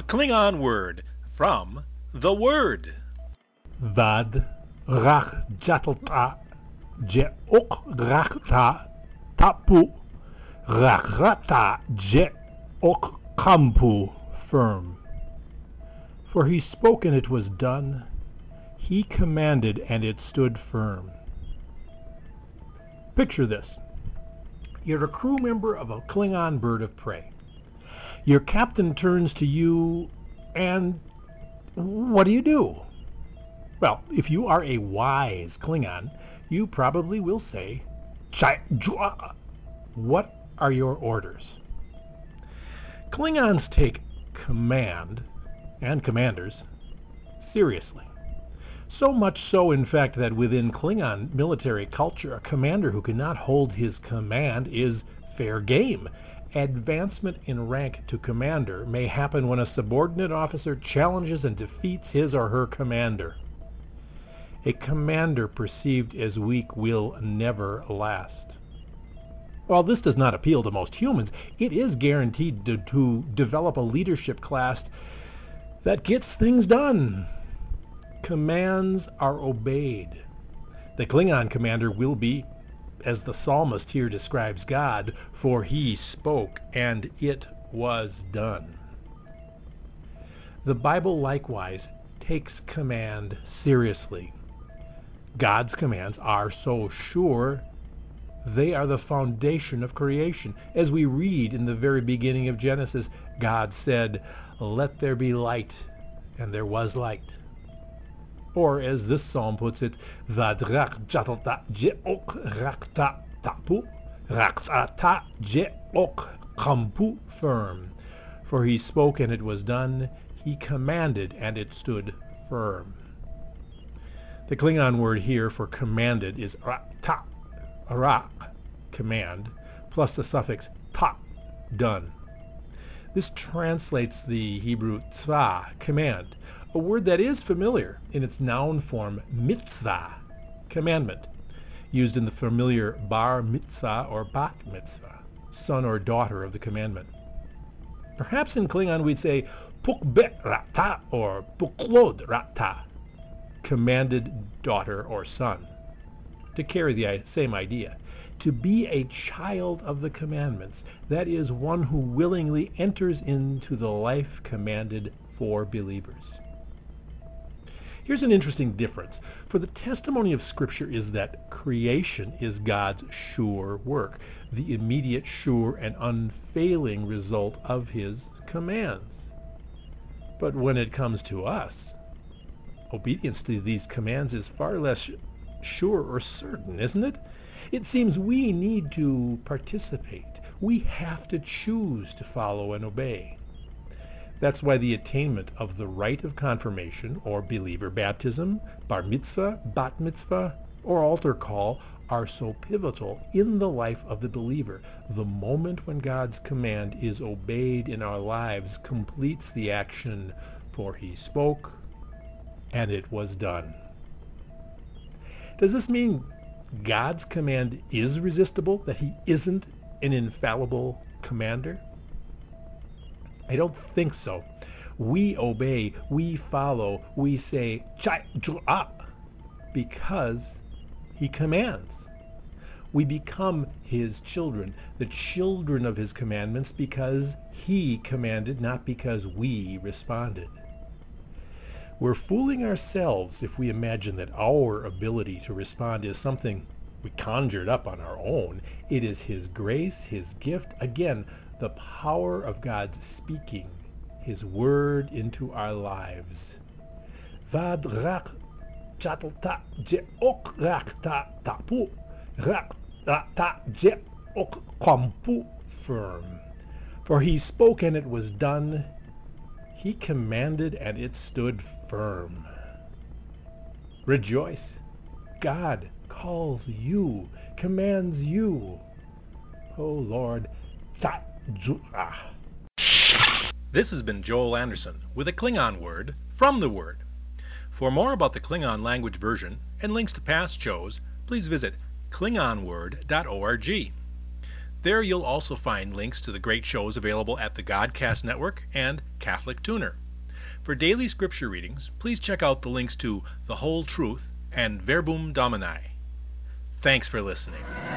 Klingon word from the Word. Vad rach jatlta je ok rachta tapu rachrata je ok kampu firm. For he spoke and it was done. He commanded and it stood firm. Picture this. You're a crew member of a Klingon bird of prey. Your captain turns to you and what do? Well, if you are a wise Klingon, you probably will say, Chai Jua. What are your orders? Klingons take command and commanders seriously. So much so, in fact, that within Klingon military culture, a commander who cannot hold his command is fair game. Advancement in rank to commander may happen when a subordinate officer challenges and defeats his or her commander. A commander perceived as weak will never last. While this does not appeal to most humans, it is guaranteed to develop a leadership class that gets things done. Commands are obeyed. The Klingon commander will be, as the psalmist here describes God, for he spoke and it was done. The Bible likewise takes command seriously. God's commands are so sure, they are the foundation of creation. As we read in the very beginning of Genesis, God said, "Let there be light," and there was light. Or, as this psalm puts it, Vadrak jatalta jeok rakta tapu, rakta jeok kampu firm. For he spoke and it was done, he commanded and it stood firm. The Klingon word here for commanded is ta, ra, command, plus the suffix ta, done. This translates the Hebrew tzva, command, a word that is familiar in its noun form, mitzvah, commandment, used in the familiar bar mitzvah or bat mitzvah, son or daughter of the commandment. Perhaps in Klingon we'd say pukbe rata or puklod rata, commanded daughter or son, to carry the same idea. To be a child of the commandments, that is, one who willingly enters into the life commanded for believers. Here's an interesting difference. For the testimony of Scripture is that creation is God's sure work, the immediate, sure, and unfailing result of his commands. But when it comes to us, obedience to these commands is far less sure or certain, isn't it? It seems we need to participate. We have to choose to follow and obey. That's why the attainment of the rite of confirmation or believer baptism, bar mitzvah, bat mitzvah, or altar call are so pivotal in the life of the believer. The moment when God's command is obeyed in our lives completes the action, for he spoke and it was done. Does this mean God's command is resistible, that he isn't an infallible commander? I don't think so. We obey, we follow, we say, Chai Jua, because he commands. We become his children, the children of his commandments, because he commanded, not because we responded. We're fooling ourselves if we imagine that our ability to respond is something we conjured up on our own. It is his grace, his gift, again, the power of God's speaking his word into our lives. Vad rak chatalta jeok rakta tapu, rakta jeok kampu firm. For he spoke and it was done. He commanded and it stood firm. Rejoice. God calls you, commands you. Oh Lord, This has been Joel Anderson with a Klingon word from the Word. For more about the Klingon language version and links to past shows, please visit klingonword.org. There you'll also find links to the great shows available at the Godcast Network and Catholic Tuner. For daily scripture readings, please check out the links to The Whole Truth and Verbum Domini. Thanks for listening.